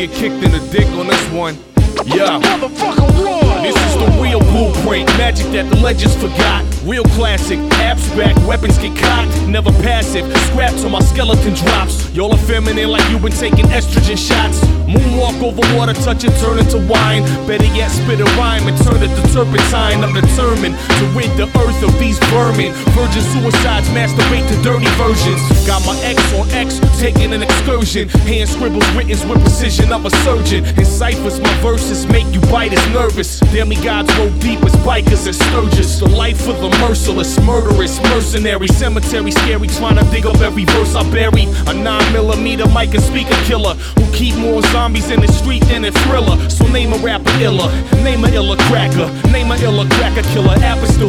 get kicked in the dick on this one. Yeah. Motherfucker, roar! This is the real blueprint, magic that the legends forgot. Real classic, abstract, weapons get cocked, never passive. Scraps on my skeleton drops. Y'all are feminine like you've been taking estrogen shots. Moonwalk over water, touch it, turn into wine. Better yet, spit a rhyme and turn it to turpentine. I'm determined to rid the earth of these vermin. Virgin suicides, masturbate to dirty versions. Got my ex on X, taking an excursion. Hand scribbles written with precision of a surgeon. In ciphers, my verses make you bite as nervous. Demigods go deep as bikers and sturges. The life of the merciless, murderous, mercenary. Cemetery scary, trying to dig up every verse I bury. A 9mm mic and speaker killer who keep more zombies in the street than a Thriller. So name a rapper iller, name a iller cracker, name a iller cracker killer. Apple still